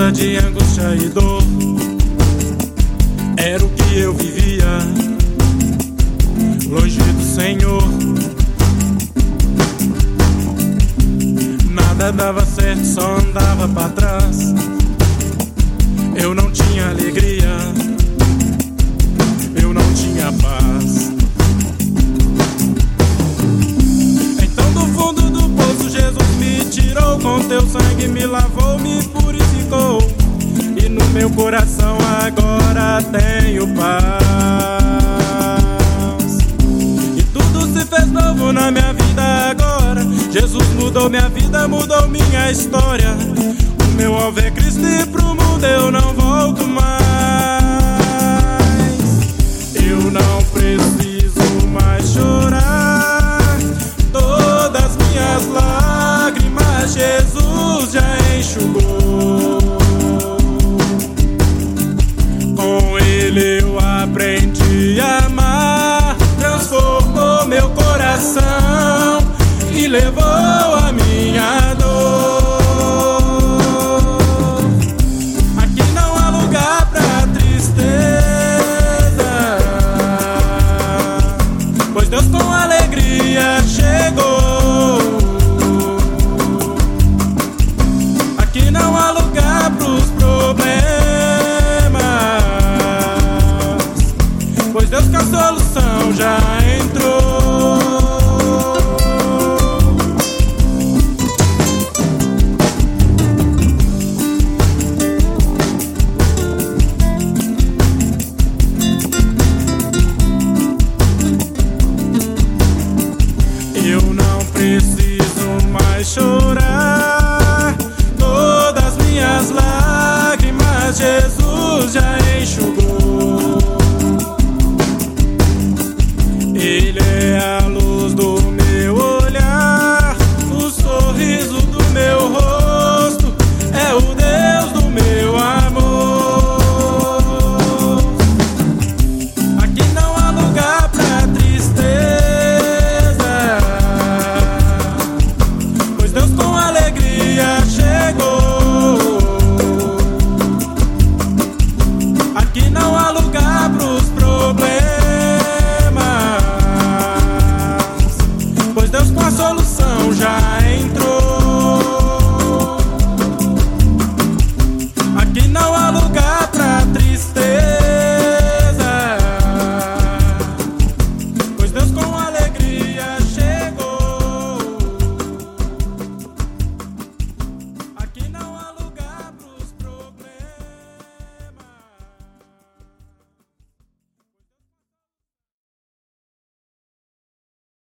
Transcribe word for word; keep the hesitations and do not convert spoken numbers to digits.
tristeza, de angústia e dor. Era o que eu vivia, longe do Senhor. Nada dava certo, só andava pra trás. Eu não tinha alegria, eu não tinha paz. Então do fundo do poço Jesus me tirou, com teu sangue me lavou, me purificou. E no meu coração agora tenho paz. E tudo se fez novo na minha vida agora. Jesus mudou minha vida, mudou minha história. O meu ao ver Cristo